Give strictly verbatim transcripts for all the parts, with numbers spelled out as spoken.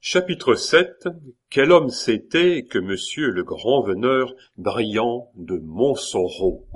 Chapitre sept. Quel homme c'était que Monsieur le Grand-Veneur Brillant de Montsoreau?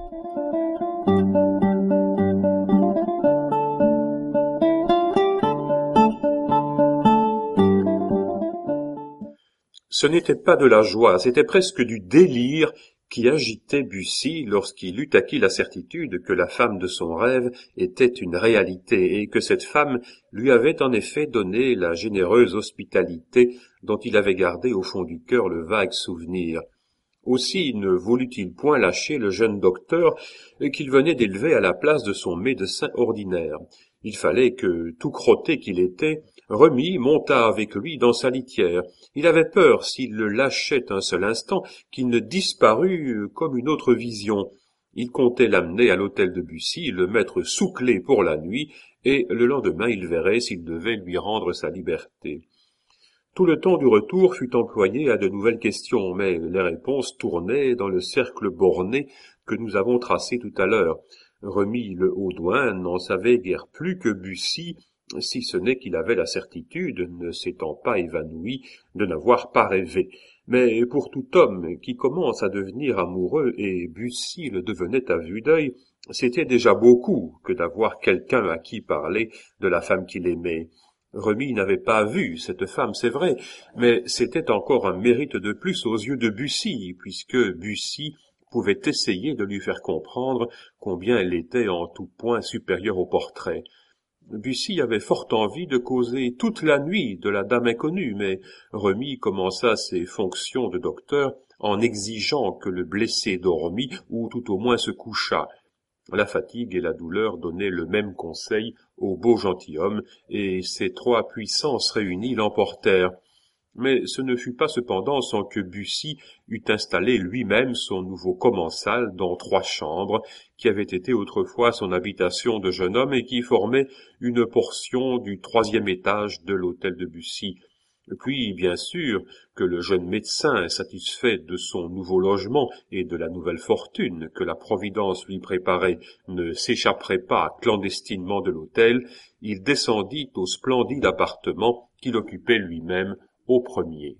Ce n'était pas de la joie, c'était presque du délire qui agitait Bussy lorsqu'il eut acquis la certitude que la femme de son rêve était une réalité et que cette femme lui avait en effet donné la généreuse hospitalité dont il avait gardé au fond du cœur le vague souvenir. Aussi ne voulut-il point lâcher le jeune docteur qu'il venait d'élever à la place de son médecin ordinaire. Il fallait que, tout crotté qu'il était, Remy montât avec lui dans sa litière. Il avait peur, s'il le lâchait un seul instant, qu'il ne disparût comme une autre vision. Il comptait l'amener à l'hôtel de Bussy, le mettre sous clé pour la nuit, et le lendemain il verrait s'il devait lui rendre sa liberté. Tout le temps du retour fut employé à de nouvelles questions, mais les réponses tournaient dans le cercle borné que nous avons tracé tout à l'heure. Remy le Haudouin n'en savait guère plus que Bussy, si ce n'est qu'il avait la certitude, ne s'étant pas évanoui, de n'avoir pas rêvé. Mais pour tout homme qui commence à devenir amoureux, et Bussy le devenait à vue d'œil, c'était déjà beaucoup que d'avoir quelqu'un à qui parler de la femme qu'il aimait. Remy n'avait pas vu cette femme, c'est vrai, mais c'était encore un mérite de plus aux yeux de Bussy, puisque Bussy pouvait essayer de lui faire comprendre combien elle était en tout point supérieure au portrait. Bussy avait fort envie de causer toute la nuit de la dame inconnue, mais Remy commença ses fonctions de docteur en exigeant que le blessé dormît ou tout au moins se couchât. La fatigue et la douleur donnaient le même conseil au beau gentilhomme, et ces trois puissances réunies l'emportèrent. Mais ce ne fut pas cependant sans que Bussy eût installé lui-même son nouveau commensal dans trois chambres, qui avaient été autrefois son habitation de jeune homme et qui formaient une portion du troisième étage de l'hôtel de Bussy. Puis, bien sûr, que le jeune médecin, satisfait de son nouveau logement et de la nouvelle fortune que la Providence lui préparait, ne s'échapperait pas clandestinement de l'hôtel, il descendit au splendide appartement qu'il occupait lui-même au premier.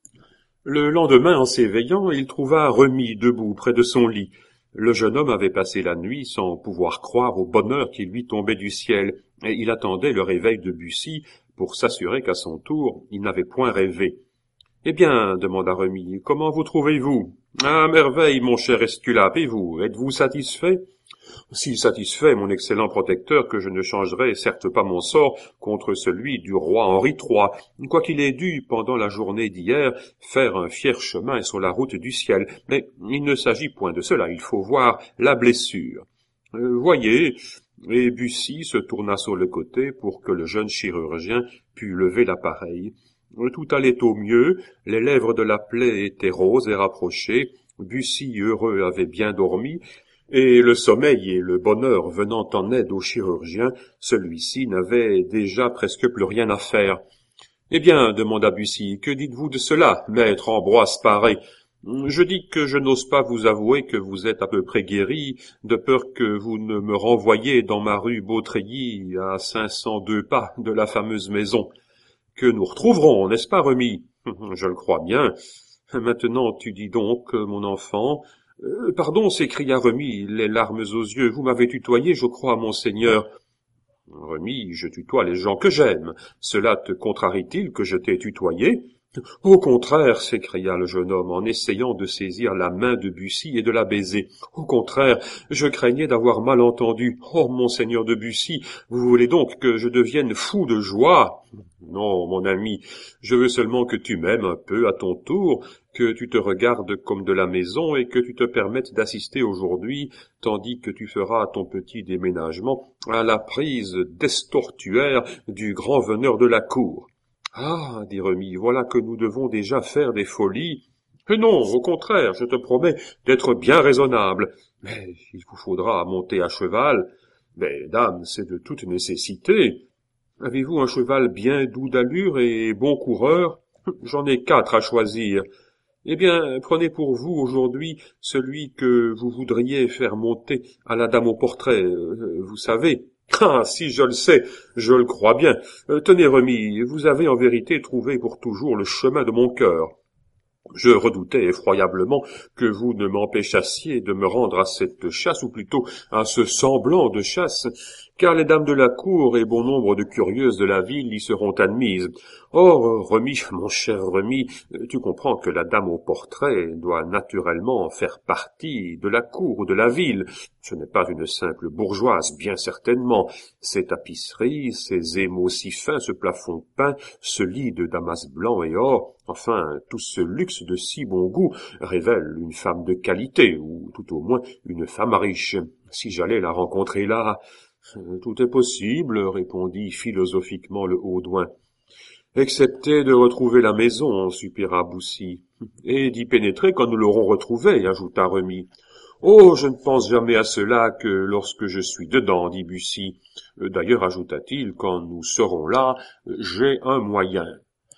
Le lendemain, en s'éveillant, il trouva Remy debout près de son lit. Le jeune homme avait passé la nuit sans pouvoir croire au bonheur qui lui tombait du ciel, et il attendait le réveil de Bussy pour s'assurer qu'à son tour, il n'avait point rêvé. « Eh bien, demanda Remy, comment vous trouvez-vous ? »« À merveille, mon cher Esculape, et vous, êtes-vous satisfait ? » ?»« Si satisfait, mon excellent protecteur, que je ne changerai certes pas mon sort contre celui du roi Henri trois, quoiqu'il ait dû, pendant la journée d'hier, faire un fier chemin sur la route du ciel. Mais il ne s'agit point de cela, il faut voir la blessure. Euh, voyez, et Bussy se tourna sur le côté pour que le jeune chirurgien pût lever l'appareil. Tout allait au mieux, les lèvres de la plaie étaient roses et rapprochées, Bussy heureux avait bien dormi, et le sommeil et le bonheur venant en aide au chirurgien, celui-ci n'avait déjà presque plus rien à faire. « Eh bien, demanda Bussy, que dites-vous de cela, maître Ambroise Paré ? Je dis que je n'ose pas vous avouer que vous êtes à peu près guéri, de peur que vous ne me renvoyiez dans ma rue Beautreilly à cinq cent deux pas de la fameuse maison. Que nous retrouverons, n'est-ce pas, Remy ? Je le crois bien. Maintenant, tu dis donc, mon enfant... Euh, « Pardon, s'écria Remy, les larmes aux yeux, vous m'avez tutoyé, je crois, monseigneur. »« Remy, je tutoie les gens que j'aime. Cela te contrarie-t-il que je t'ai tutoyé ?»« Au contraire, s'écria le jeune homme en essayant de saisir la main de Bussy et de la baiser. Au contraire, je craignais d'avoir mal entendu. Oh, monseigneur de Bussy, vous voulez donc que je devienne fou de joie ? Non, mon ami, je veux seulement que tu m'aimes un peu à ton tour, que tu te regardes comme de la maison et que tu te permettes d'assister aujourd'hui, tandis que tu feras ton petit déménagement, à la prise d'estortuaire du grand veneur de la cour. »« Ah, dit Remy, voilà que nous devons déjà faire des folies. »« Et non, au contraire, je te promets d'être bien raisonnable. Mais il vous faudra monter à cheval. Mais, dame, c'est de toute nécessité. Avez-vous un cheval bien doux d'allure et bon coureur ? J'en ai quatre à choisir. Eh bien, prenez pour vous aujourd'hui celui que vous voudriez faire monter à la dame au portrait, euh, vous savez. Ah, si je le sais, je le crois bien. Euh, tenez, Remy, vous avez en vérité trouvé pour toujours le chemin de mon cœur. Je redoutais effroyablement que vous ne m'empêchassiez de me rendre à cette chasse, ou plutôt à ce semblant de chasse, car les dames de la cour et bon nombre de curieuses de la ville y seront admises. Or, Remy, mon cher Remy, tu comprends que la dame au portrait doit naturellement faire partie de la cour ou de la ville. Ce n'est pas une simple bourgeoise, bien certainement. Ces tapisseries, ces émaux si fins, ce plafond peint, ce lit de damas blanc et or, enfin, tout ce luxe de si bon goût révèle une femme de qualité, ou tout au moins une femme riche. Si j'allais la rencontrer là, tout est possible, répondit philosophiquement le Haudouin. Excepté de retrouver la maison, soupira Boussy. Et d'y pénétrer quand nous l'aurons retrouvée, ajouta Remy. Oh, je ne pense jamais à cela que lorsque je suis dedans, dit Bussy. D'ailleurs, ajouta-t-il, quand nous serons là, j'ai un moyen.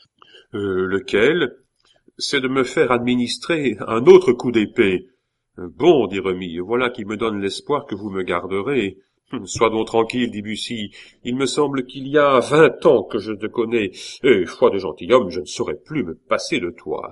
Euh, lequel? C'est de me faire administrer un autre coup d'épée. Bon, dit Remy, voilà qui me donne l'espoir que vous me garderez. Sois donc tranquille, dit Bussy. Il me semble qu'il y a vingt ans que je te connais, et, foi de gentilhomme, je ne saurais plus me passer de toi.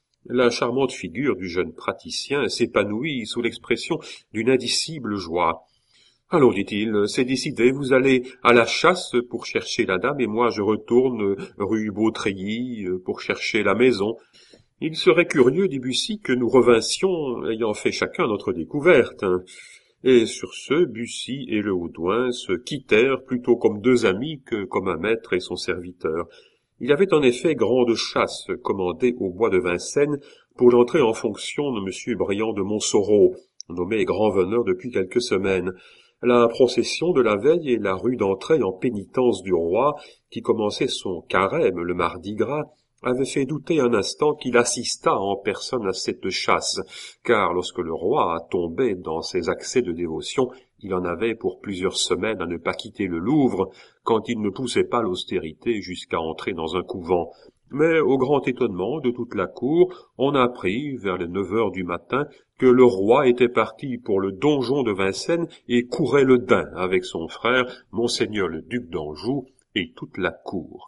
La charmante figure du jeune praticien s'épanouit sous l'expression d'une indicible joie. Allons, dit-il, c'est décidé, vous allez à la chasse pour chercher la dame, et moi je retourne rue Beautreilly pour chercher la maison. Il serait curieux, dit Bussy, que nous revinssions ayant fait chacun notre découverte. Et sur ce, Bussy et le Haudouin se quittèrent plutôt comme deux amis que comme un maître et son serviteur. Il y avait en effet grande chasse commandée au bois de Vincennes pour l'entrée en fonction de M. Briand de Montsoreau, nommé grand veneur depuis quelques semaines. La procession de la veille et la rue d'entrée en pénitence du roi, qui commençait son carême le mardi gras, avait fait douter un instant qu'il assistât en personne à cette chasse, car lorsque le roi tombait dans ses accès de dévotion, il en avait pour plusieurs semaines à ne pas quitter le Louvre, quand il ne poussait pas l'austérité jusqu'à entrer dans un couvent. Mais au grand étonnement de toute la cour, on apprit, vers les neuf heures du matin, que le roi était parti pour le donjon de Vincennes et courait le daim avec son frère, monseigneur le duc d'Anjou, et toute la cour.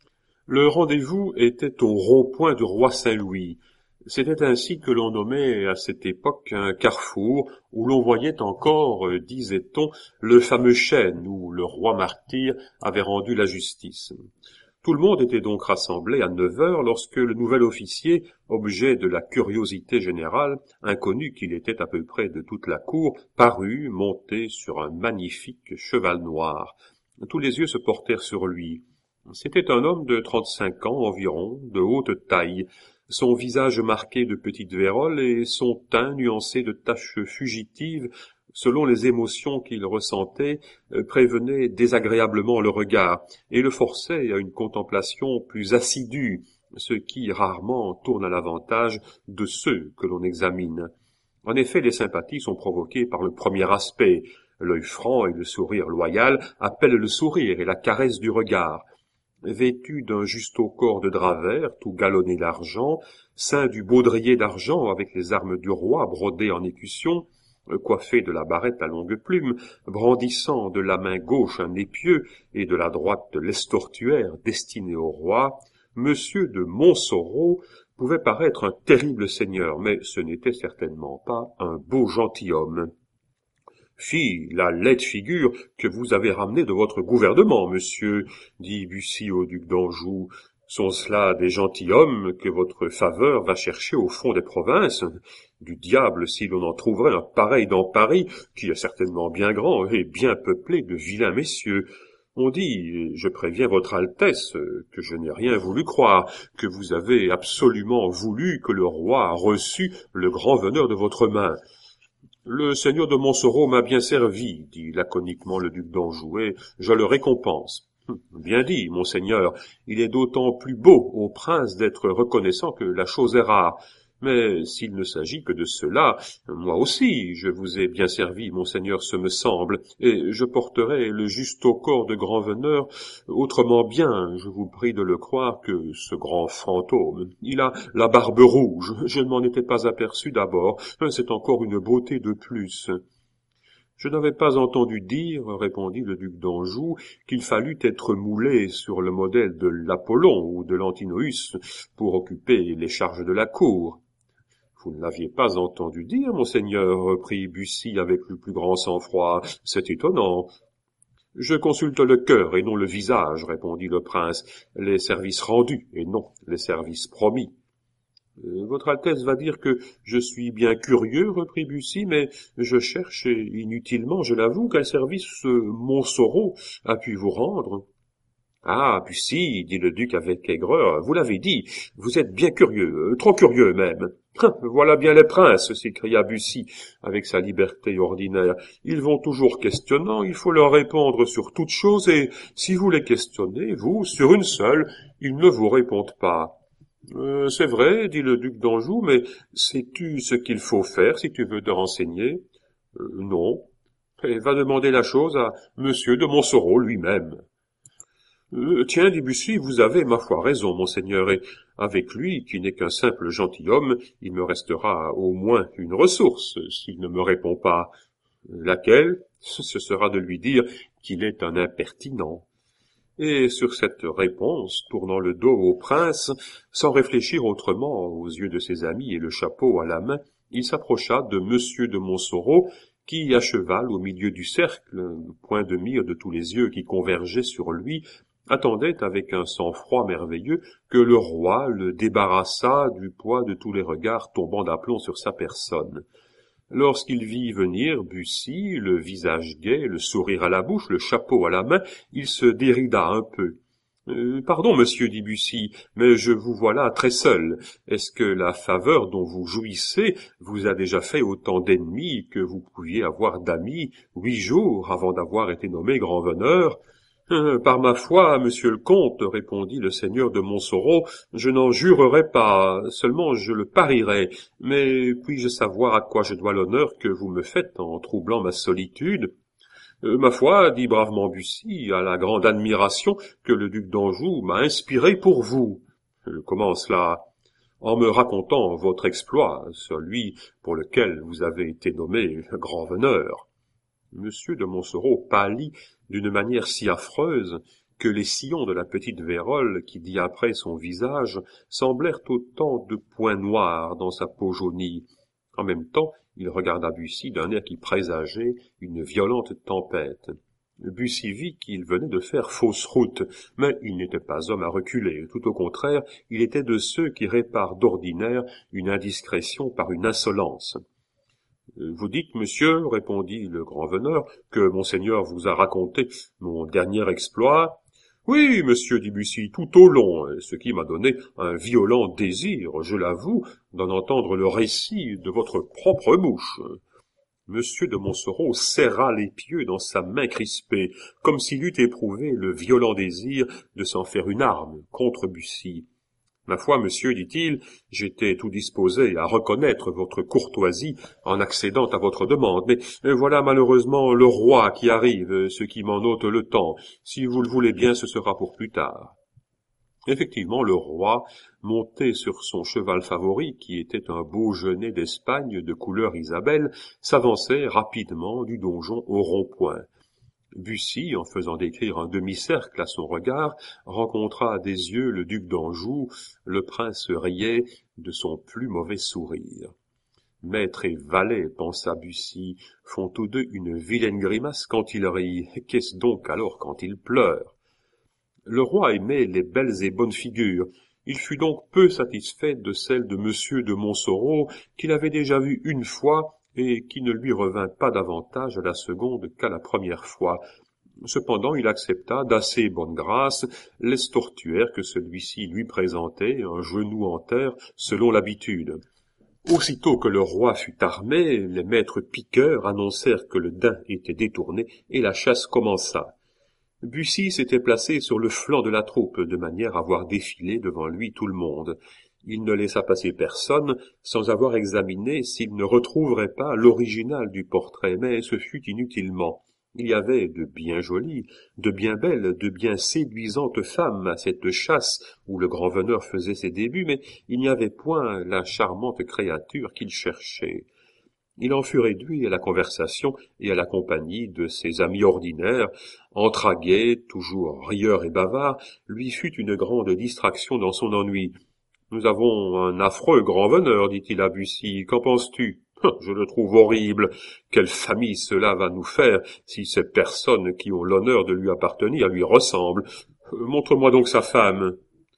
Le rendez-vous était au rond-point du roi Saint-Louis. C'était ainsi que l'on nommait à cette époque un carrefour où l'on voyait encore, disait-on, le fameux chêne où le roi martyr avait rendu la justice. Tout le monde était donc rassemblé à neuf heures lorsque le nouvel officier, objet de la curiosité générale, inconnu qu'il était à peu près de toute la cour, parut monté sur un magnifique cheval noir. Tous les yeux se portèrent sur lui. C'était un homme de trente-cinq ans environ, de haute taille, son visage marqué de petites vérolles et son teint nuancé de taches fugitives selon les émotions qu'il ressentait, prévenaient désagréablement le regard et le forçaient à une contemplation plus assidue, ce qui rarement tourne à l'avantage de ceux que l'on examine. En effet, les sympathies sont provoquées par le premier aspect. L'œil franc et le sourire loyal appellent le sourire et la caresse du regard. Vêtu d'un justo-corps de drap vert, tout galonné d'argent, ceint du baudrier d'argent avec les armes du roi brodées en écusson, coiffé de la barrette à longue plume, brandissant de la main gauche un épieu et de la droite l'estortuaire destiné au roi, Monsieur de Montsoreau pouvait paraître un terrible seigneur, mais ce n'était certainement pas un beau gentilhomme. Fi, la laide figure que vous avez ramenée de votre gouvernement, monsieur, dit Bussy au duc d'Anjou. Sont cela des gentilshommes que votre faveur va chercher au fond des provinces? Du diable si l'on en trouverait un pareil dans Paris, qui est certainement bien grand et bien peuplé de vilains messieurs. On dit, et je préviens votre Altesse, que je n'ai rien voulu croire, que vous avez absolument voulu que le roi reçût le grand veneur de votre main. Le seigneur de Montsoreau m'a bien servi, dit laconiquement le duc d'Anjou, et je le récompense. Bien dit, monseigneur, il est d'autant plus beau au prince d'être reconnaissant que la chose est rare. Mais s'il ne s'agit que de cela, moi aussi je vous ai bien servi, monseigneur, ce me semble, et je porterai le juste au corps de grand veneur autrement bien, je vous prie de le croire, que ce grand fantôme. Il a la barbe rouge, je ne m'en étais pas aperçu d'abord, c'est encore une beauté de plus. Je n'avais pas entendu dire, répondit le duc d'Anjou, qu'il fallût être moulé sur le modèle de l'Apollon ou de l'Antinoüs pour occuper les charges de la cour. Vous ne l'aviez pas entendu dire, monseigneur, reprit Bussy avec le plus grand sang-froid. C'est étonnant. Je consulte le cœur et non le visage, répondit le prince, les services rendus et non les services promis. Euh, votre Altesse va dire que je suis bien curieux, reprit Bussy, mais je cherche, et inutilement, je l'avoue, quel service ce Montsoreau a pu vous rendre. Ah, Bussy, dit le duc avec aigreur, vous l'avez dit, vous êtes bien curieux, euh, trop curieux même. Voilà bien les princes, s'écria Bussy, avec sa liberté ordinaire. Ils vont toujours questionnant, il faut leur répondre sur toute chose, et si vous les questionnez, vous, sur une seule, ils ne vous répondent pas. Euh, c'est vrai, dit le duc d'Anjou, mais sais-tu ce qu'il faut faire si tu veux te renseigner? Euh, non. Et va demander la chose à monsieur de Montsoreau lui-même. Euh, tiens, dit Bussy, vous avez, ma foi, raison, monseigneur, et avec lui, qui n'est qu'un simple gentilhomme, il me restera au moins une ressource, s'il ne me répond pas. Laquelle? Ce sera de lui dire qu'il est un impertinent. Et sur cette réponse, tournant le dos au prince, sans réfléchir autrement aux yeux de ses amis et le chapeau à la main, il s'approcha de monsieur de Montsoreau, qui, à cheval au milieu du cercle, point de mire de tous les yeux qui convergeaient sur lui, attendait avec un sang-froid merveilleux que le roi le débarrassât du poids de tous les regards tombant d'aplomb sur sa personne. Lorsqu'il vit venir Bussy, le visage gai, le sourire à la bouche, le chapeau à la main, il se dérida un peu. Euh, « Pardon, monsieur, dit Bussy, mais je vous vois là très seul. Est-ce que la faveur dont vous jouissez vous a déjà fait autant d'ennemis que vous pouviez avoir d'amis huit jours avant d'avoir été nommé grand-veneur ?» Euh, « Par ma foi, monsieur le comte, répondit le seigneur de Montsoreau, je n'en jurerai pas, seulement je le parierai. Mais puis-je savoir à quoi je dois l'honneur que vous me faites en troublant ma solitude ? Euh, ma foi, dit bravement Bussy, à la grande admiration que le duc d'Anjou m'a inspirée pour vous. Euh, comment cela ? En me racontant votre exploit, celui pour lequel vous avez été nommé grand-veneur. Monsieur de Montsoreau pâlit d'une manière si affreuse que les sillons de la petite vérole qui diapraient son visage semblèrent autant de points noirs dans sa peau jaunie. En même temps, il regarda Bussy d'un air qui présageait une violente tempête. Bussy vit qu'il venait de faire fausse route, mais il n'était pas homme à reculer. Tout au contraire, il était de ceux qui réparent d'ordinaire une indiscrétion par une insolence. « Vous dites, monsieur, répondit le grand-veneur, que monseigneur vous a raconté mon dernier exploit. »« Oui, monsieur, dit Bussy, tout au long, ce qui m'a donné un violent désir, je l'avoue, d'en entendre le récit de votre propre bouche. » Monsieur de Montsoreau serra les pieux dans sa main crispée, comme s'il eût éprouvé le violent désir de s'en faire une arme contre Bussy. « Ma foi, monsieur, dit-il, j'étais tout disposé à reconnaître votre courtoisie en accédant à votre demande, mais voilà malheureusement le roi qui arrive, ce qui m'en ôte le temps. Si vous le voulez bien, ce sera pour plus tard. » Effectivement, le roi, monté sur son cheval favori, qui était un beau genet d'Espagne de couleur Isabelle, s'avançait rapidement du donjon au rond-point. Bussy, en faisant décrire un demi-cercle à son regard, rencontra des yeux le duc d'Anjou. Le prince riait de son plus mauvais sourire. Maître et valet, pensa Bussy, font tous deux une vilaine grimace quand ils rient. Qu'est-ce donc alors quand ils pleurent? Le roi aimait les belles et bonnes figures. Il fut donc peu satisfait de celle de monsieur de Montsoreau, qu'il avait déjà vue une fois, et qui ne lui revint pas davantage à la seconde qu'à la première fois. Cependant, il accepta d'assez bonne grâce l'estortuaire que celui-ci lui présentait, un genou en terre, selon l'habitude. Aussitôt que le roi fut armé, les maîtres piqueurs annoncèrent que le daim était détourné, et la chasse commença. Bussy s'était placé sur le flanc de la troupe, de manière à voir défiler devant lui tout le monde. Il ne laissa passer personne sans avoir examiné s'il ne retrouverait pas l'original du portrait, mais ce fut inutilement. Il y avait de bien jolies, de bien belles, de bien séduisantes femmes à cette chasse où le grand-veneur faisait ses débuts, mais il n'y avait point la charmante créature qu'il cherchait. Il en fut réduit à la conversation et à la compagnie de ses amis ordinaires. Entraguet, toujours rieur et bavard, lui fut une grande distraction dans son ennui. « Nous avons un affreux grand veneur, dit-il à Bussy. Qu'en penses-tu ? Je le trouve horrible. Quelle famille cela va nous faire si ces personnes qui ont l'honneur de lui appartenir lui ressemblent. Montre-moi donc sa femme. »«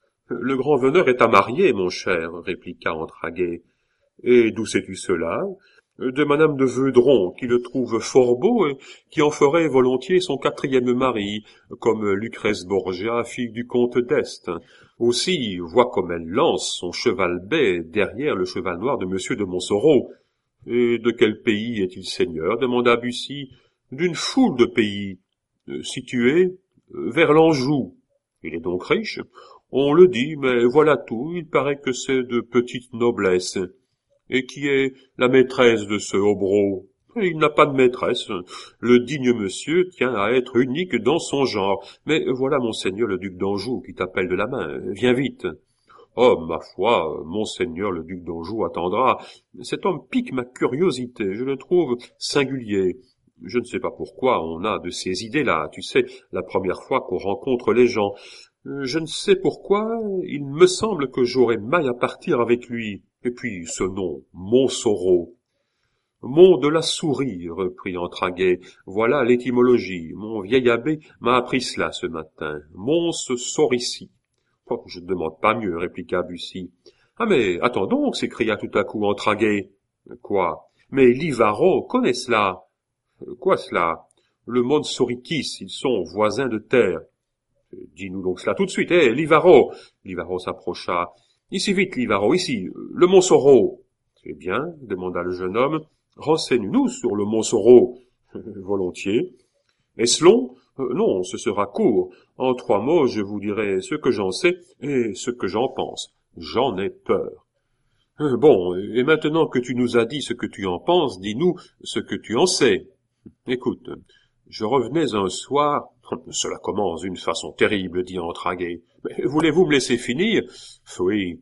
Le grand veneur est à marier, mon cher, répliqua Entraguet. »« Et d'où sais-tu cela ? » ?»« De madame de Veudron, qui le trouve fort beau et qui en ferait volontiers son quatrième mari, comme Lucrèce Borgia, fille du comte d'Este. Aussi, vois comme elle lance son cheval bai derrière le cheval noir de monsieur de Montsoreau. »« Et de quel pays est-il seigneur ? » demanda Bussy. « D'une foule de pays, euh, situés euh, vers l'Anjou. »« Il est donc riche ? » ?»« On le dit, mais voilà tout, il paraît que c'est de petite noblesse. » « Et qui est la maîtresse de ce Hobereau ? » ?»« Il n'a pas de maîtresse. Le digne monsieur tient à être unique dans son genre. Mais voilà monseigneur le duc d'Anjou qui t'appelle de la main. Viens vite. »« Oh, ma foi, monseigneur le duc d'Anjou attendra. Cet homme pique ma curiosité, je le trouve singulier. Je ne sais pas pourquoi on a de ces idées-là, tu sais, la première fois qu'on rencontre les gens. Je ne sais pourquoi, il me semble que j'aurais maille à partir avec lui. Et puis, ce nom, Montsoreau. »« Mont de la souris, reprit Entraguet. Voilà l'étymologie. Mon vieil abbé m'a appris cela ce matin. Mons Sorici. »« Oh, je ne demande pas mieux, répliqua Bussy. »« Ah, mais attends donc, s'écria tout à coup Entraguet. »« Quoi ? Mais Livaro connaît cela. »« Quoi cela ? » ?»« Le Monsoricis, ils sont voisins de terre. »« Dis-nous donc cela tout de suite. Hé, Livaro !» Livaro s'approcha. « Ici vite, Livaro, ici, le Montsoreau. »« Eh bien, demanda le jeune homme, renseigne-nous sur le Montsoreau. »« Volontiers. »« Est-ce long ? euh, Non, ce sera court. En trois mots, je vous dirai ce que j'en sais et ce que j'en pense. J'en ai peur. Euh, bon, et maintenant que tu nous as dit ce que tu en penses, dis-nous ce que tu en sais. Écoute, je revenais un soir... »« Cela commence d'une façon terrible, dit Entraguet. Mais voulez-vous me laisser finir ? » ?»« Oui.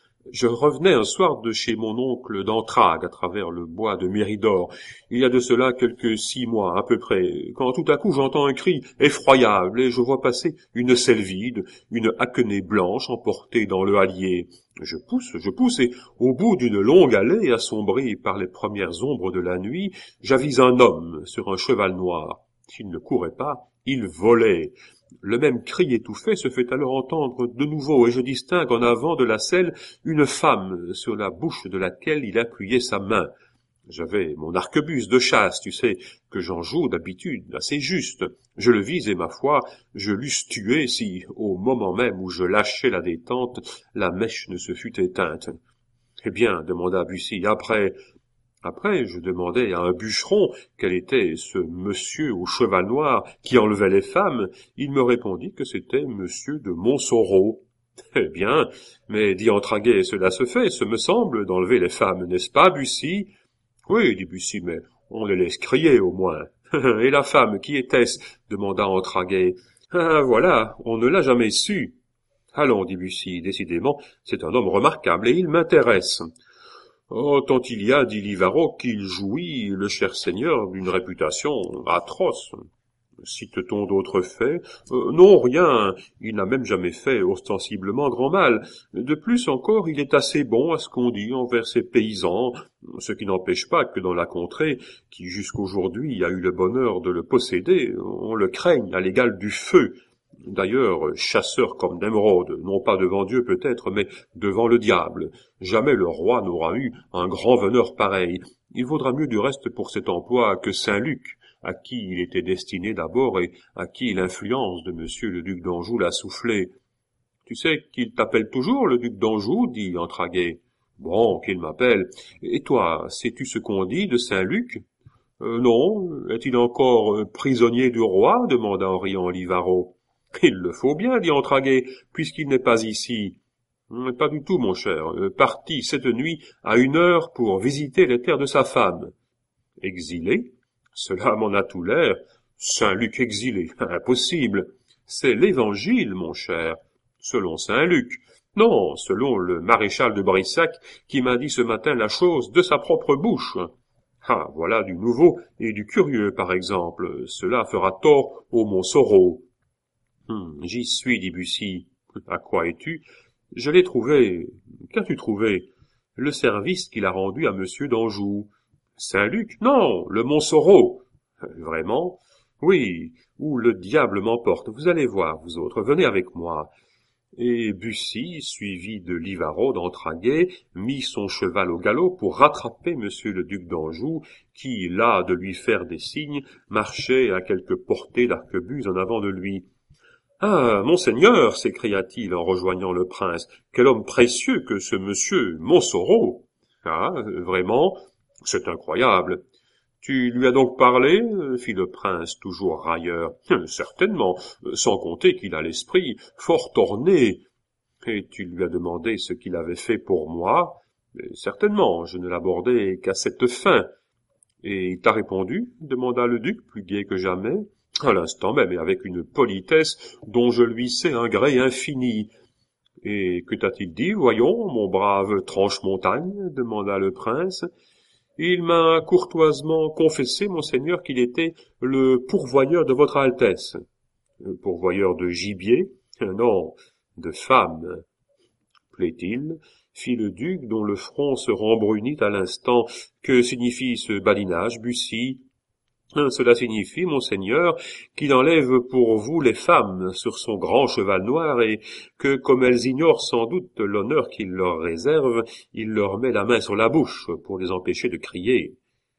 Je revenais un soir de chez mon oncle d'Entragues, à travers le bois de Méridor. Il y a de cela quelques six mois, à peu près, quand tout à coup j'entends un cri effroyable et je vois passer une selle vide, une haquenée blanche emportée dans le hallier. Je pousse, je pousse, et au bout d'une longue allée, assombrie par les premières ombres de la nuit, j'avise un homme sur un cheval noir. S'il ne courait pas, il volait. Le même cri étouffé se fait alors entendre de nouveau, et je distingue en avant de la selle une femme sur la bouche de laquelle il appuyait sa main. J'avais mon arquebuse de chasse, tu sais, que j'en joue d'habitude assez juste. Je le vise et, ma foi, je l'eusse tué si, au moment même où je lâchais la détente, la mèche ne se fût éteinte. « Eh bien, demanda Bussy, après... » Après, je demandai à un bûcheron quel était ce monsieur au cheval noir qui enlevait les femmes. Il me répondit que c'était monsieur de Montsoreau. « Eh bien, mais, dit Entraguet, cela se fait, ce me semble, d'enlever les femmes, n'est-ce pas, Bussy ?»« Oui, dit Bussy, mais on les laisse crier, au moins. »« Et la femme, qui était-ce » demanda Entraguet. « Ah, voilà, on ne l'a jamais su. »« Allons, dit Bussy, décidément, c'est un homme remarquable, et il m'intéresse. » « Oh, tant il y a, dit Livaro, qu'il jouit, le cher seigneur, d'une réputation atroce. » « Cite-t-on d'autres faits ? euh, Non, rien. Il n'a même jamais fait ostensiblement grand mal. De plus encore, il est assez bon à ce qu'on dit envers ses paysans, ce qui n'empêche pas que dans la contrée, qui jusqu'aujourd'hui a eu le bonheur de le posséder, on le craigne à l'égal du feu. D'ailleurs, chasseur comme Nemrod, non pas devant Dieu peut-être, mais devant le diable. Jamais le roi n'aura eu un grand veneur pareil. Il vaudra mieux du reste pour cet emploi que Saint-Luc, à qui il était destiné d'abord et à qui l'influence de monsieur le duc d'Anjou l'a soufflé. « Tu sais qu'il t'appelle toujours le duc d'Anjou, dit Entraguet. »« Bon, qu'il m'appelle. Et toi, sais-tu ce qu'on dit de Saint-Luc ?»« Euh, non. Est-il encore euh, prisonnier du roi ?» demanda en riant Livaro. « Il le faut bien, dit Entraguet, puisqu'il n'est pas ici. »« Pas du tout, mon cher. Euh, parti cette nuit à une heure pour visiter les terres de sa femme. »« Exilé ? Cela m'en a tout l'air. Saint-Luc exilé, impossible. C'est l'Évangile, mon cher. Selon Saint-Luc. Non, selon le maréchal de Brissac, qui m'a dit ce matin la chose de sa propre bouche. » Ah, voilà du nouveau et du curieux, par exemple. Cela fera tort au Montsoreau. Hum, j'y suis, dit Bussy. À quoi es-tu? Je l'ai trouvé. Qu'as-tu trouvé? Le service qu'il a rendu à monsieur d'Anjou. Saint-Luc? Non, le Montsoreau. Vraiment? Oui, où le diable m'emporte. Vous allez voir, vous autres, venez avec moi. Et Bussy, suivi de Livarot d'Entraguet, mit son cheval au galop pour rattraper monsieur le duc d'Anjou, qui, las de lui faire des signes, marchait à quelques portées d'arquebuse en avant de lui. « Ah, monseigneur, s'écria-t-il en rejoignant le prince, quel homme précieux que ce monsieur Montsoreau! Ah, vraiment, c'est incroyable. Tu lui as donc parlé, fit le prince, toujours railleur. Certainement, sans compter qu'il a l'esprit fort orné. Et tu lui as demandé ce qu'il avait fait pour moi? Certainement, je ne l'abordais qu'à cette fin. Et il t'a répondu? Demanda le duc, plus gai que jamais. À l'instant même, et avec une politesse dont je lui sais un gré infini. Et que t'a-t-il dit, voyons, mon brave Tranche-Montagne? Demanda le prince. Il m'a courtoisement confessé, monseigneur, qu'il était le pourvoyeur de votre Altesse. Le pourvoyeur de gibier? Non, de femmes. Plaît-il? Fit le duc, dont le front se rembrunit à l'instant. Que signifie ce badinage, Bussy? Cela signifie, monseigneur, qu'il enlève pour vous les femmes sur son grand cheval noir et que, comme elles ignorent sans doute l'honneur qu'il leur réserve, il leur met la main sur la bouche pour les empêcher de crier.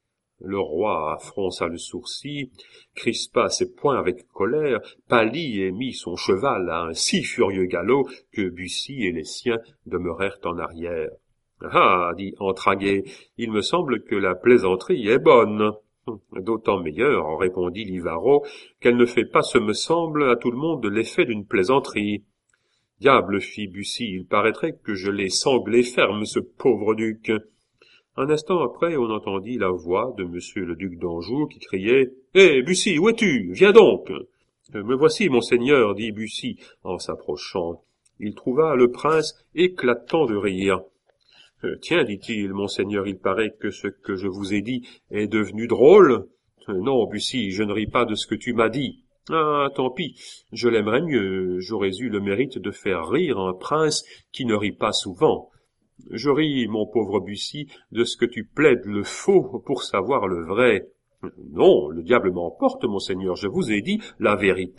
Le roi fronça le sourcil, crispa ses poings avec colère, pâlit et mit son cheval à un si furieux galop que Bussy et les siens demeurèrent en arrière. « Ah, dit Entraguet, il me semble que la plaisanterie est bonne. » D'autant meilleur, répondit Livarot, qu'elle ne fait pas, ce me semble, à tout le monde l'effet d'une plaisanterie. Diable, fit Bussy, il paraîtrait que je l'ai sanglé ferme, ce pauvre duc. Un instant après, on entendit la voix de monsieur le duc d'Anjou qui criait « Hé, Bussy, où es-tu? Viens donc !»« Me voici, monseigneur, dit Bussy en s'approchant. Il trouva le prince éclatant de rire. Euh, « Tiens, dit-il, monseigneur, il paraît que ce que je vous ai dit est devenu drôle. Euh, non, Bussy, je ne ris pas de ce que tu m'as dit. Ah, tant pis, je l'aimerais mieux. J'aurais eu le mérite de faire rire un prince qui ne rit pas souvent. Je ris, mon pauvre Bussy, de ce que tu plaides le faux pour savoir le vrai. Non, le diable m'emporte, monseigneur, je vous ai dit la vérité. »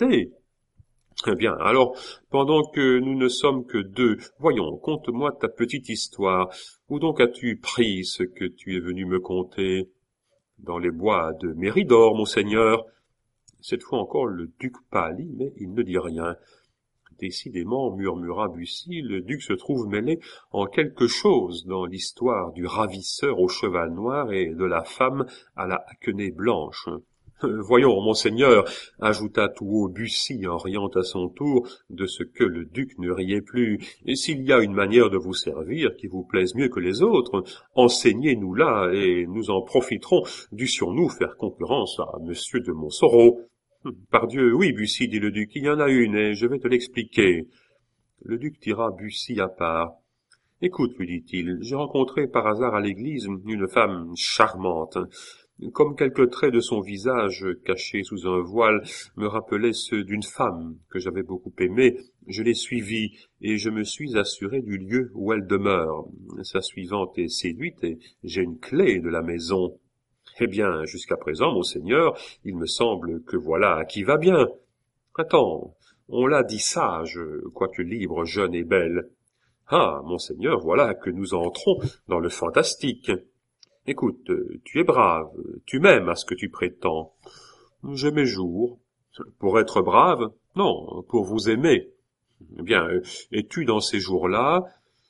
Eh bien, alors, pendant que nous ne sommes que deux, voyons, conte-moi ta petite histoire. Où donc as-tu pris ce que tu es venu me conter? Dans les bois de Méridor, monseigneur. Cette fois encore le duc pâlit, mais il ne dit rien. Décidément, murmura Bussy, le duc se trouve mêlé en quelque chose dans l'histoire du ravisseur au cheval noir et de la femme à la haquenée blanche. Euh, voyons, monseigneur, ajouta tout haut Bussy en riant à son tour de ce que le duc ne riait plus, et s'il y a une manière de vous servir qui vous plaise mieux que les autres, enseignez-nous-la et nous en profiterons, dussions-nous faire concurrence à monsieur de Montsoreau. Pardieu, oui, Bussy, dit le duc, il y en a une, et je vais te l'expliquer. Le duc tira Bussy à part. Écoute, lui dit-il, j'ai rencontré par hasard à l'église une femme charmante. Comme quelques traits de son visage, cachés sous un voile, me rappelaient ceux d'une femme que j'avais beaucoup aimée, je l'ai suivie, et je me suis assuré du lieu où elle demeure. Sa suivante est séduite, et j'ai une clé de la maison. Eh bien, jusqu'à présent, monseigneur, il me semble que voilà qui va bien. Attends, on l'a dit sage, quoique libre, jeune et belle. Ah, monseigneur, voilà que nous entrons dans le fantastique. Écoute, tu es brave, tu m'aimes à ce que tu prétends. J'ai mes jours. Pour être brave? Non, pour vous aimer. Eh bien, es-tu dans ces jours-là?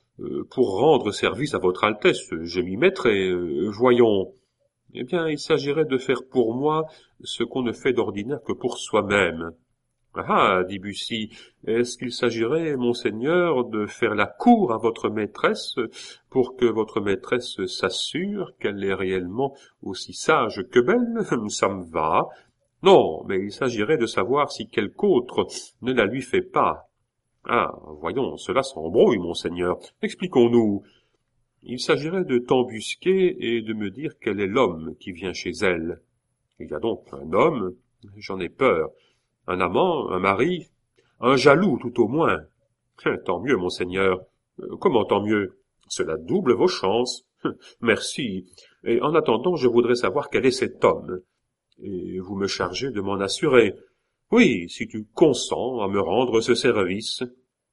Pour rendre service à votre Altesse, je m'y mettrai. Voyons. Eh bien, il s'agirait de faire pour moi ce qu'on ne fait d'ordinaire que pour soi-même. Ah, dit Bussy, est-ce qu'il s'agirait, monseigneur, de faire la cour à votre maîtresse pour que votre maîtresse s'assure qu'elle est réellement aussi sage que belle? Ça me va. Non, mais il s'agirait de savoir si quelque autre ne la lui fait pas. Ah, voyons, cela s'embrouille, monseigneur. Expliquons-nous. Il s'agirait de t'embusquer et de me dire quel est l'homme qui vient chez elle. Il y a donc un homme, j'en ai peur, un amant, un mari, un jaloux tout au moins. Tant mieux, monseigneur. Euh, Comment tant mieux? Cela double vos chances. Merci. Et en attendant, je voudrais savoir quel est cet homme. Et vous me chargez de m'en assurer. Oui, si tu consens à me rendre ce service.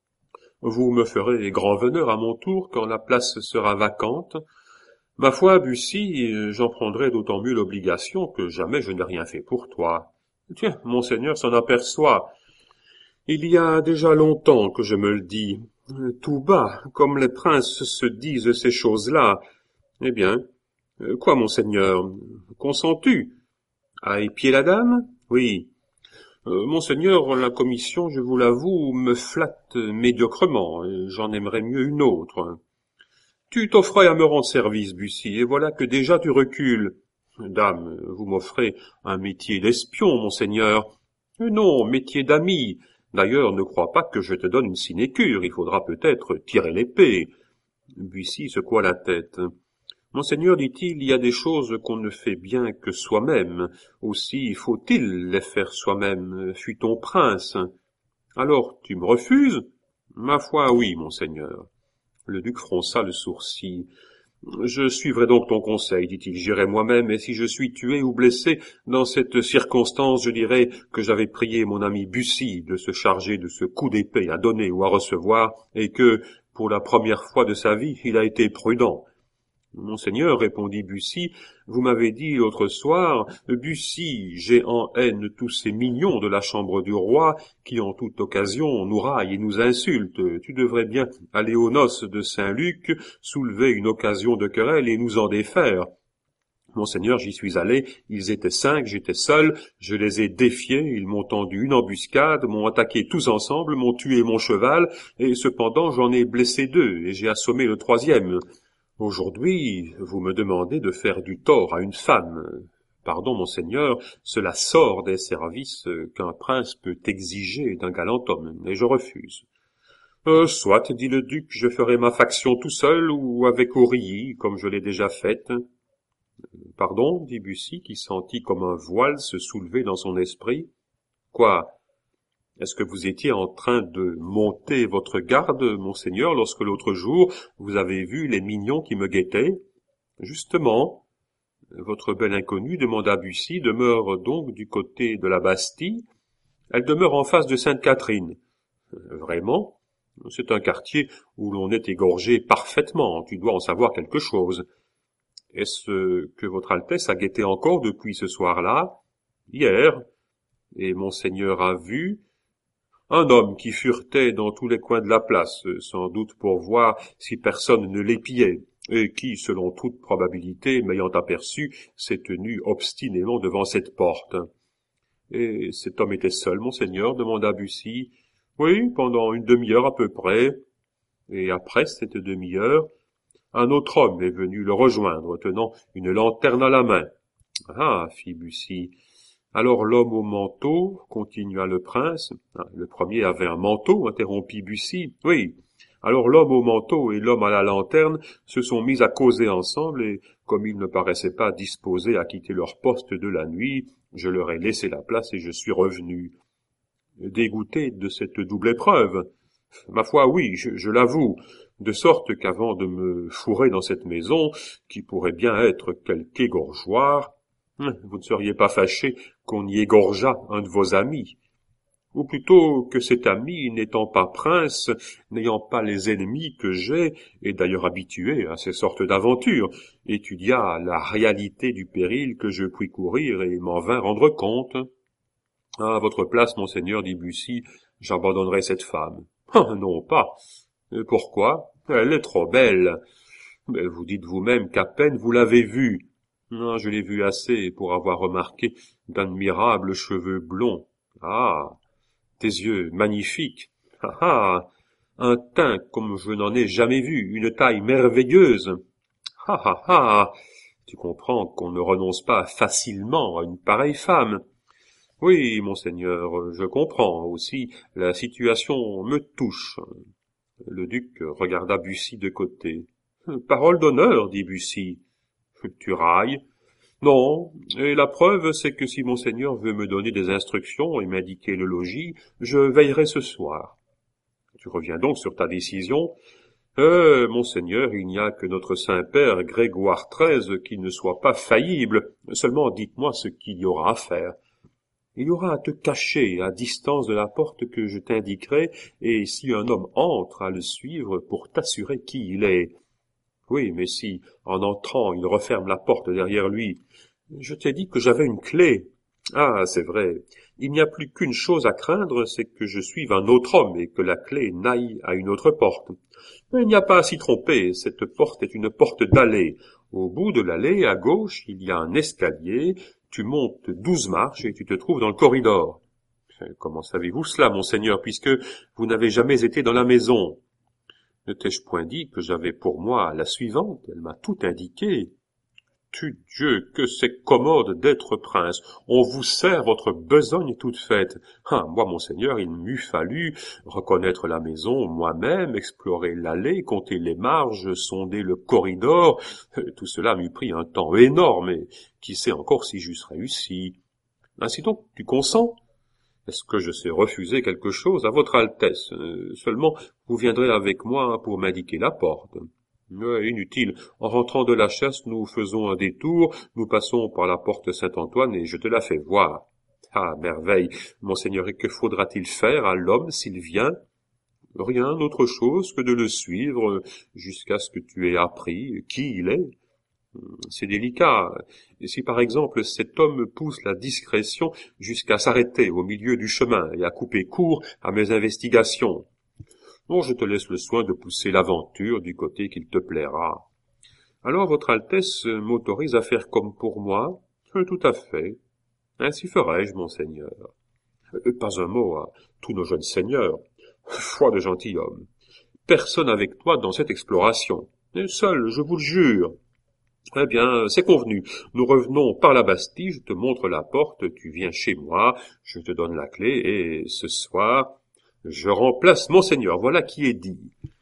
Vous me ferez grand veneur à mon tour quand la place sera vacante. Ma foi, Bussy, j'en prendrai d'autant mieux l'obligation que jamais je n'ai rien fait pour toi. Tiens, monseigneur s'en aperçoit. Il y a déjà longtemps que je me le dis, tout bas, comme les princes se disent ces choses-là. Eh bien, euh, quoi, monseigneur? Consens-tu? À épier la dame? Oui. Euh, monseigneur, la commission, je vous l'avoue, me flatte médiocrement, et j'en aimerais mieux une autre. Tu t'offrais à me rendre service, Bussy, et voilà que déjà tu recules. Dame, vous m'offrez un métier d'espion, monseigneur. Euh, Non, métier d'ami. D'ailleurs, ne crois pas que je te donne une sinécure, il faudra peut-être tirer l'épée. Bussy secoua la tête. Monseigneur, dit-il, il y a des choses qu'on ne fait bien que soi-même. Aussi faut-il les faire soi-même, fût-on prince. Alors, tu me refuses? Ma foi, oui, monseigneur. Le duc fronça le sourcil. Je suivrai donc ton conseil, dit-il, j'irai moi-même, et si je suis tué ou blessé dans cette circonstance, je dirai que j'avais prié mon ami Bussy de se charger de ce coup d'épée à donner ou à recevoir, et que, pour la première fois de sa vie, il a été prudent. Monseigneur, répondit Bussy, vous m'avez dit l'autre soir, Bussy, j'ai en haine tous ces mignons de la chambre du roi qui en toute occasion nous raillent et nous insultent. Tu devrais bien aller aux noces de Saint-Luc, soulever une occasion de querelle et nous en défaire. Monseigneur, j'y suis allé, ils étaient cinq, j'étais seul, je les ai défiés, ils m'ont tendu une embuscade, m'ont attaqué tous ensemble, m'ont tué mon cheval, et cependant j'en ai blessé deux, et j'ai assommé le troisième. Aujourd'hui, vous me demandez de faire du tort à une femme. Pardon, monseigneur, cela sort des services qu'un prince peut exiger d'un galant homme, et je refuse. Euh, soit, dit le duc, je ferai ma faction tout seul ou avec Aurilly, comme je l'ai déjà faite. Pardon, dit Bussy, qui sentit comme un voile se soulever dans son esprit. Quoi? Est-ce que vous étiez en train de monter votre garde, monseigneur, lorsque l'autre jour vous avez vu les mignons qui me guettaient? Justement. Votre belle inconnue, demanda Bussy, demeure donc du côté de la Bastille? Elle demeure en face de Sainte-Catherine. Vraiment? C'est un quartier où l'on est égorgé parfaitement, tu dois en savoir quelque chose. Est-ce que votre Altesse a guetté encore depuis ce soir-là? Hier. Et monseigneur a vu un homme qui furetait dans tous les coins de la place, sans doute pour voir si personne ne l'épiait, et qui, selon toute probabilité, m'ayant aperçu, s'est tenu obstinément devant cette porte. Et cet homme était seul, monseigneur, demanda Bussy. Oui, pendant une demi-heure à peu près. Et après cette demi-heure, un autre homme est venu le rejoindre, tenant une lanterne à la main. Ah, fit Bussy. Alors l'homme au manteau, continua le prince. Ah, le premier avait un manteau, interrompit Bussy. Oui. Alors l'homme au manteau et l'homme à la lanterne se sont mis à causer ensemble, et comme ils ne paraissaient pas disposés à quitter leur poste de la nuit, je leur ai laissé la place et je suis revenu. Dégoûté de cette double épreuve. Ma foi, oui, je, je l'avoue, de sorte qu'avant de me fourrer dans cette maison, qui pourrait bien être quelque égorgeoir, vous ne seriez pas fâché qu'on y égorgeât un de vos amis, ou plutôt que cet ami, n'étant pas prince, n'ayant pas les ennemis que j'ai, et d'ailleurs habitué à ces sortes d'aventures, étudia la réalité du péril que je puis courir et m'en vint rendre compte. À votre place, monseigneur, dit Bussy, j'abandonnerai cette femme. Ah, non pas. Pourquoi? Elle est trop belle. Mais vous dites vous-même qu'à peine vous l'avez vue. Non, je l'ai vue assez pour avoir remarqué d'admirables cheveux blonds. Ah, tes yeux magnifiques. Ah ah, un teint comme je n'en ai jamais vu, une taille merveilleuse. Ah ah ah, tu comprends qu'on ne renonce pas facilement à une pareille femme. Oui, monseigneur, je comprends aussi, la situation me touche. Le duc regarda Bussy de côté. « Parole d'honneur, dit Bussy. »« Tu railles. »« Non, et la preuve, c'est que si monseigneur veut me donner des instructions et m'indiquer le logis, je veillerai ce soir. »« Tu reviens donc sur ta décision. »« Euh, monseigneur, il n'y a que notre Saint-Père Grégoire treize qui ne soit pas faillible. Seulement dites-moi ce qu'il y aura à faire. » « Il y aura à te cacher à distance de la porte que je t'indiquerai, et si un homme entre, à le suivre pour t'assurer qui il est. »« Oui, mais si, en entrant, il referme la porte derrière lui. »« Je t'ai dit que j'avais une clé. »« Ah, c'est vrai. Il n'y a plus qu'une chose à craindre, c'est que je suive un autre homme et que la clé n'aille à une autre porte. Mais il n'y a pas à s'y tromper, cette porte est une porte d'allée. Au bout de l'allée, à gauche, il y a un escalier. Tu montes douze marches et tu te trouves dans le corridor. »« Comment savez-vous cela, monseigneur, puisque vous n'avez jamais été dans la maison? » »« Ne t'ai-je point dit que j'avais pour moi la suivante? Elle m'a tout indiqué. »« Tu Dieu, que c'est commode d'être prince. On vous sert votre besogne toute faite. Ah, moi, monseigneur, il m'eût fallu reconnaître la maison moi-même, explorer l'allée, compter les marges, sonder le corridor. Tout cela m'eût pris un temps énorme, et qui sait encore si j'eusse réussi. Ainsi donc, tu consens? Est-ce que je sais refuser quelque chose à votre Altesse? euh, Seulement, vous viendrez avec moi pour m'indiquer la porte. » »« Ouais, inutile. En rentrant de la chasse, nous faisons un détour, nous passons par la porte Saint-Antoine et je te la fais voir. »« Ah, merveille. Monseigneur, et que faudra-t-il faire à l'homme s'il vient? » »« Rien autre chose que de le suivre jusqu'à ce que tu aies appris qui il est. » »« C'est délicat. Et si par exemple cet homme pousse la discrétion jusqu'à s'arrêter au milieu du chemin et à couper court à mes investigations? » »« Bon, je te laisse le soin de pousser l'aventure du côté qu'il te plaira. »« Alors votre Altesse m'autorise à faire comme pour moi? »« Tout à fait. Ainsi ferai-je, monseigneur. »« Pas un mot à tous nos jeunes seigneurs. Foi de gentilhomme. Personne avec toi dans cette exploration. Seul, je vous le jure. » »« Eh bien, c'est convenu. Nous revenons par la Bastille, je te montre la porte, tu viens chez moi, je te donne la clé, et ce soir, je remplace monseigneur, voilà qui est dit. »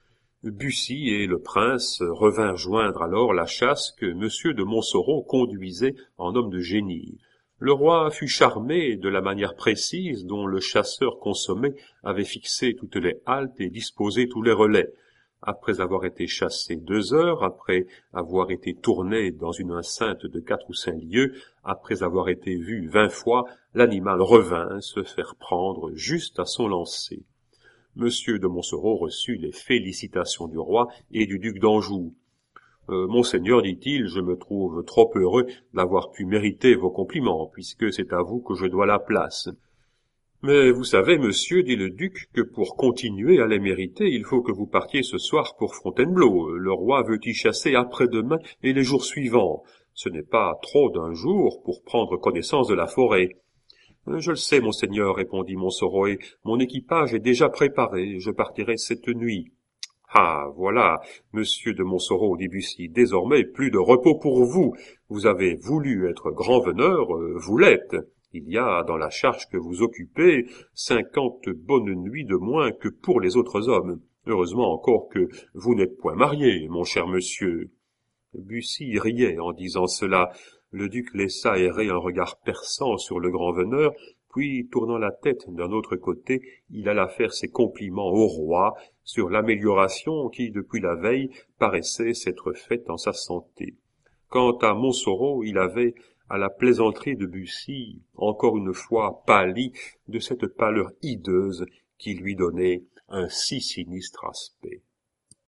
Bussy et le prince revinrent joindre alors la chasse que monsieur de Montsoreau conduisait en homme de génie. Le roi fut charmé de la manière précise dont le chasseur consommé avait fixé toutes les haltes et disposé tous les relais. Après avoir été chassé deux heures, après avoir été tourné dans une enceinte de quatre ou cinq lieues, après avoir été vu vingt fois, l'animal revint se faire prendre juste à son lancer. Monsieur de Montsoreau reçut les félicitations du roi et du duc d'Anjou. Euh, « Monseigneur, dit-il, je me trouve trop heureux d'avoir pu mériter vos compliments, puisque c'est à vous que je dois la place. » « Mais vous savez, monsieur, dit le duc, que pour continuer à les mériter, il faut que vous partiez ce soir pour Fontainebleau. Le roi veut y chasser après-demain et les jours suivants. Ce n'est pas trop d'un jour pour prendre connaissance de la forêt. »« Je le sais, monseigneur, répondit Montsoreau, et mon équipage est déjà préparé. Je partirai cette nuit. »« Ah, voilà, monsieur de Montsoreau, dit Bussy, désormais plus de repos pour vous. Vous avez voulu être grand veneur, euh, vous l'êtes. Il y a dans la charge que vous occupez cinquante bonnes nuits de moins que pour les autres hommes. Heureusement encore que vous n'êtes point marié, mon cher monsieur. » Bussy riait en disant cela. Le duc laissa errer un regard perçant sur le grand veneur, puis, tournant la tête d'un autre côté, il alla faire ses compliments au roi sur l'amélioration qui, depuis la veille, paraissait s'être faite en sa santé. Quant à Montsoreau, il avait, à la plaisanterie de Bussy, encore une fois pâli de cette pâleur hideuse qui lui donnait un si sinistre aspect.